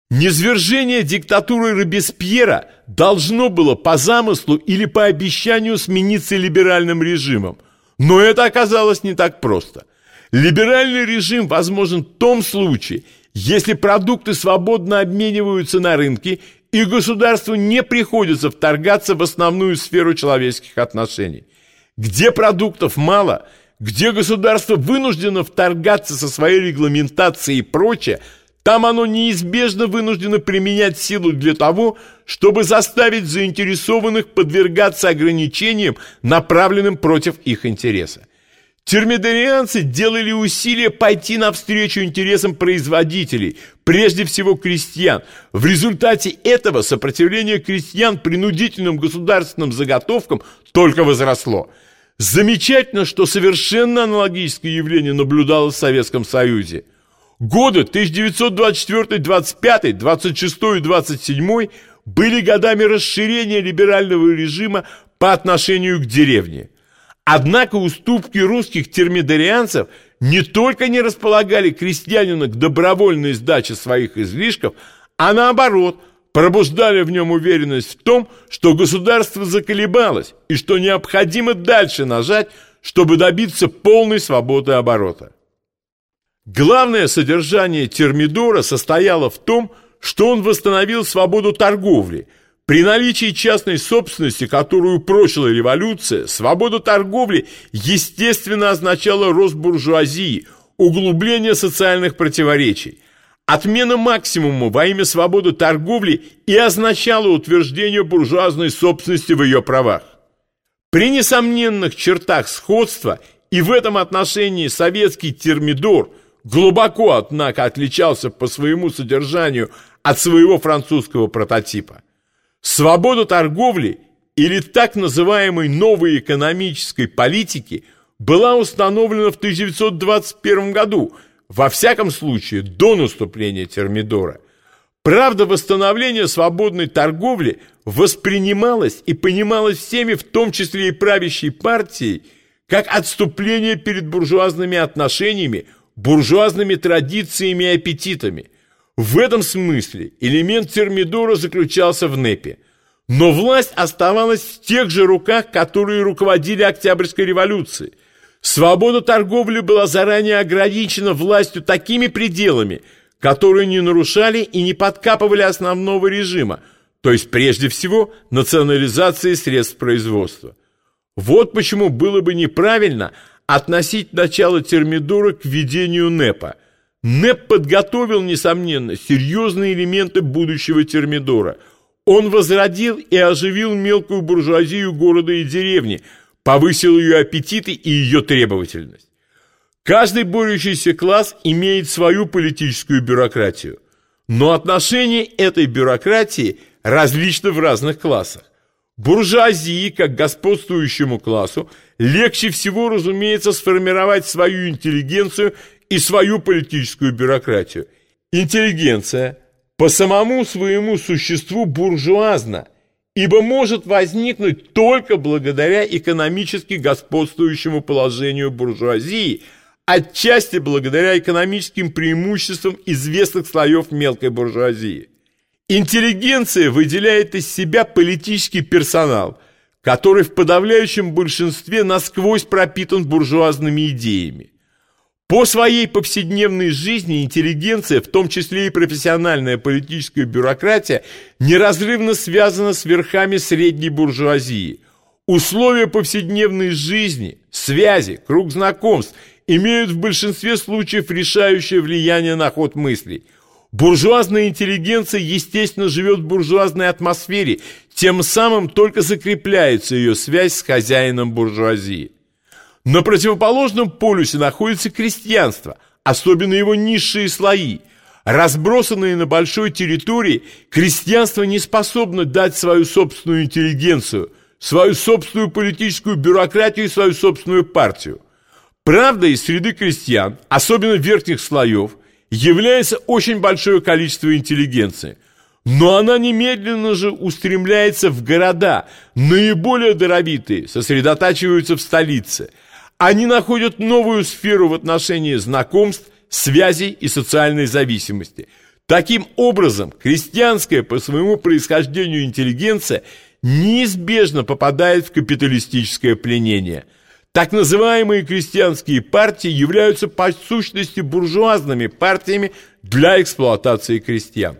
Низвержение диктатуры Робеспьера должно было по замыслу или по обещанию смениться либеральным режимом. Но это оказалось не так просто. Либеральный режим возможен в том случае, если продукты свободно обмениваются на рынке и государству не приходится вторгаться в основную сферу человеческих отношений. Где продуктов мало, где государство вынуждено вторгаться со своей регламентацией и прочее, там оно неизбежно вынуждено применять силу для того, чтобы заставить заинтересованных подвергаться ограничениям, направленным против их интереса. Термидорианцы делали усилия пойти навстречу интересам производителей, прежде всего крестьян. В результате этого сопротивление крестьян принудительным государственным заготовкам только возросло. Замечательно, что совершенно аналогическое явление наблюдалось в Советском Союзе. Годы 1924, 25, 26 и 27 были годами расширения либерального режима по отношению к деревне. Однако уступки русских термидорианцев не только не располагали крестьянина к добровольной сдаче своих излишков, а наоборот, пробуждали в нем уверенность в том, что государство заколебалось и что необходимо дальше нажать, чтобы добиться полной свободы оборота. Главное содержание Термидора состояло в том, что он восстановил свободу торговли. При наличии частной собственности, которую прочила революция, свобода торговли естественно означала рост буржуазии, углубление социальных противоречий. Отмена максимума во имя свободы торговли и означала утверждение буржуазной собственности в ее правах. При несомненных чертах сходства и в этом отношении советский Термидор глубоко, однако, отличался по своему содержанию от своего французского прототипа. Свобода торговли или так называемой новой экономической политики была установлена в 1921 году, во всяком случае до наступления Термидора. Правда, восстановление свободной торговли воспринималось и понималось всеми, в том числе и правящей партией, как отступление перед буржуазными отношениями, буржуазными традициями и аппетитами. В этом смысле элемент Термидора заключался в НЭПе. Но власть оставалась в тех же руках, которые руководили Октябрьской революцией. Свобода торговли была заранее ограничена властью такими пределами, которые не нарушали и не подкапывали основного режима, то есть прежде всего национализации средств производства. Вот почему было бы неправильно относить начало Термидора к введению НЭПа. НЭП подготовил, несомненно, серьезные элементы будущего Термидора. Он возродил и оживил мелкую буржуазию города и деревни, повысил ее аппетиты и ее требовательность. Каждый борющийся класс имеет свою политическую бюрократию, но отношение этой бюрократии различно в разных классах. Буржуазии, как господствующему классу, легче всего, разумеется, сформировать свою интеллигенцию и свою политическую бюрократию. Интеллигенция по самому своему существу буржуазна, ибо может возникнуть только благодаря экономически господствующему положению буржуазии, отчасти благодаря экономическим преимуществам известных слоев мелкой буржуазии. Интеллигенция выделяет из себя политический персонал, который в подавляющем большинстве насквозь пропитан буржуазными идеями. По своей повседневной жизни интеллигенция, в том числе и профессиональная политическая бюрократия, неразрывно связана с верхами средней буржуазии. Условия повседневной жизни, связи, круг знакомств имеют в большинстве случаев решающее влияние на ход мыслей. Буржуазная интеллигенция, естественно, живет в буржуазной атмосфере, тем самым только закрепляется ее связь с хозяином буржуазии. На противоположном полюсе находится крестьянство, особенно его низшие слои. Разбросанные на большой территории, крестьянство не способно дать свою собственную интеллигенцию, свою собственную политическую бюрократию и свою собственную партию. Правда, из среды крестьян, особенно верхних слоев, является очень большое количество интеллигенции. Но она немедленно же устремляется в города, наиболее даровитые сосредотачиваются в столице. Они находят новую сферу в отношении знакомств, связей и социальной зависимости. Таким образом, крестьянская по своему происхождению интеллигенция неизбежно попадает в капиталистическое пленение. Так называемые крестьянские партии являются по сущности буржуазными партиями для эксплуатации крестьян.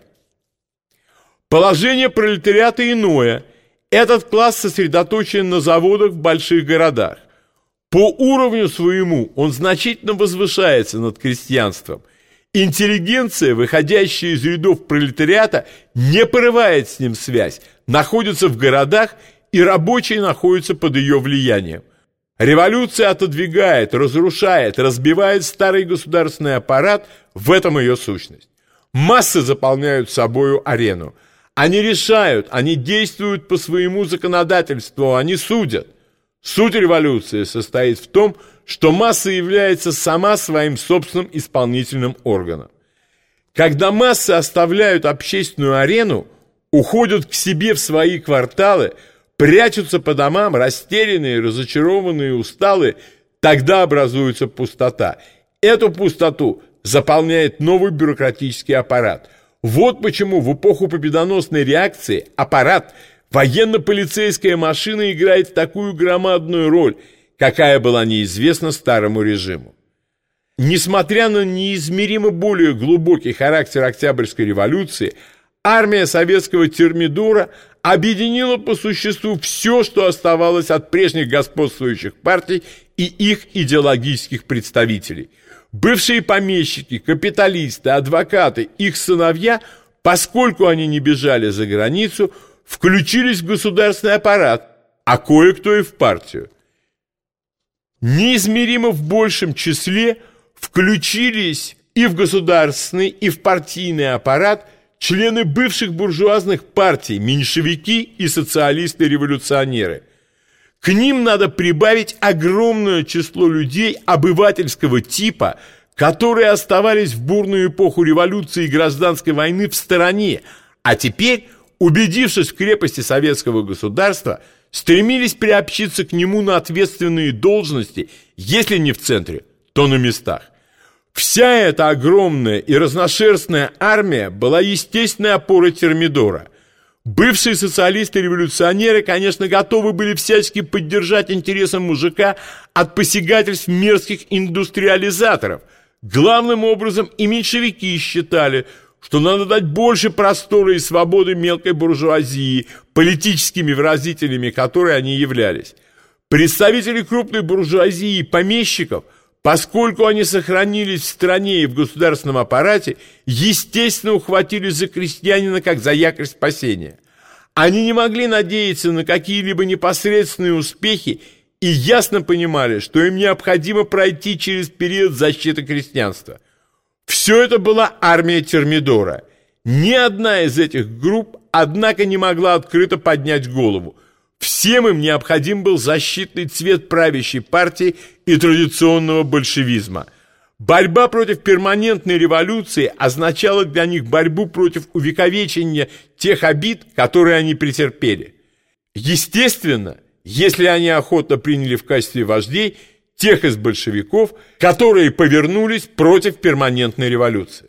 Положение пролетариата иное. Этот класс сосредоточен на заводах в больших городах. По уровню своему он значительно возвышается над крестьянством. Интеллигенция, выходящая из рядов пролетариата, не порывает с ним связь, находится в городах, и рабочие находятся под ее влиянием. Революция отодвигает, разрушает, разбивает старый государственный аппарат, в этом ее сущность. Массы заполняют собою арену. Они решают, они действуют по своему законодательству, они судят. Суть революции состоит в том, что масса является сама своим собственным исполнительным органом. Когда массы оставляют общественную арену, уходят к себе в свои кварталы, прячутся по домам, растерянные, разочарованные, усталые, тогда образуется пустота. Эту пустоту заполняет новый бюрократический аппарат. Вот почему в эпоху победоносной реакции аппарат, военно-полицейская машина играет такую громадную роль, какая была неизвестна старому режиму. Несмотря на неизмеримо более глубокий характер Октябрьской революции, армия советского термидора объединила по существу все, что оставалось от прежних господствующих партий и их идеологических представителей. Бывшие помещики, капиталисты, адвокаты, их сыновья, поскольку они не бежали за границу, включились в государственный аппарат, а кое-кто и в партию. Неизмеримо в большем числе включились и в государственный, и в партийный аппарат члены бывших буржуазных партий, меньшевики и социалисты-революционеры. К ним надо прибавить огромное число людей обывательского типа, которые оставались в бурную эпоху революции и гражданской войны в стороне, а теперь, убедившись в крепости советского государства, стремились приобщиться к нему на ответственные должности, если не в центре, то на местах. Вся эта огромная и разношерстная армия была естественной опорой термидора. Бывшие социалисты-революционеры, конечно, готовы были всячески поддержать интересы мужика от посягательств мерзких индустриализаторов. Главным образом и меньшевики считали, что надо дать больше простора и свободы мелкой буржуазии, политическими выразителями которой они являлись. Представители крупной буржуазии и помещиков, поскольку они сохранились в стране и в государственном аппарате, естественно, ухватились за крестьянина как за якорь спасения. Они не могли надеяться на какие-либо непосредственные успехи и ясно понимали, что им необходимо пройти через период защиты крестьянства. Все это была армия термидора. Ни одна из этих групп, однако, не могла открыто поднять голову. Всем им необходим был защитный цвет правящей партии и традиционного большевизма. Борьба против перманентной революции означала для них борьбу против увековечения тех обид, которые они претерпели. Естественно, если они охотно приняли в качестве вождей тех из большевиков, которые повернулись против перманентной революции.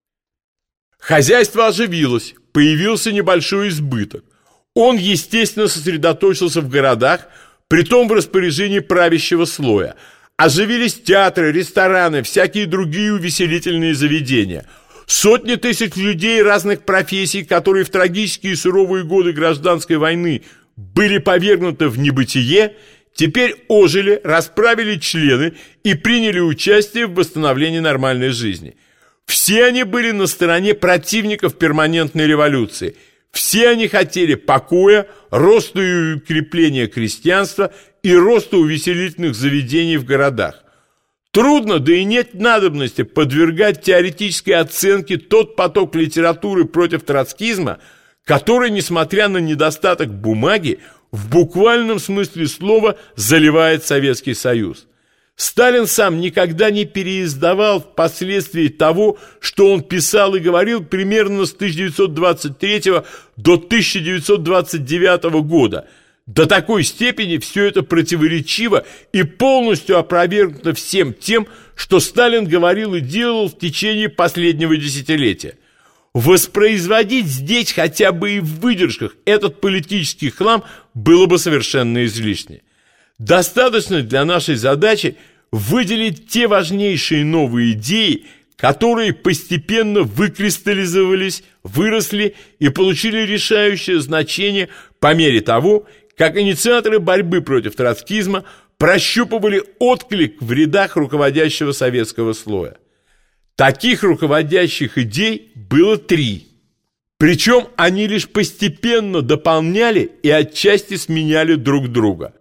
Хозяйство оживилось, появился небольшой избыток. Он, естественно, сосредоточился в городах, притом в распоряжении правящего слоя. Оживились театры, рестораны, всякие другие увеселительные заведения. Сотни тысяч людей разных профессий, которые в трагические и суровые годы гражданской войны были повергнуты в небытие, теперь ожили, расправили члены и приняли участие в восстановлении нормальной жизни. Все они были на стороне противников перманентной революции. Все они хотели покоя, роста и укрепления крестьянства и роста увеселительных заведений в городах. Трудно, да и нет надобности подвергать теоретической оценке тот поток литературы против троцкизма, который, несмотря на недостаток бумаги, в буквальном смысле слова заливает Советский Союз. Сталин сам никогда не переиздавал впоследствии того, что он писал и говорил примерно с 1923 до 1929 года. До такой степени все это противоречиво и полностью опровергнуто всем тем, что Сталин говорил и делал в течение последнего десятилетия. Воспроизводить здесь хотя бы и в выдержках этот политический хлам было бы совершенно излишне. Достаточно для нашей задачи выделить те важнейшие новые идеи, которые постепенно выкристаллизовались, выросли и получили решающее значение по мере того, как инициаторы борьбы против троцкизма прощупывали отклик в рядах руководящего советского слоя. Таких руководящих идей было 3. Причем они лишь постепенно дополняли и отчасти сменяли друг друга.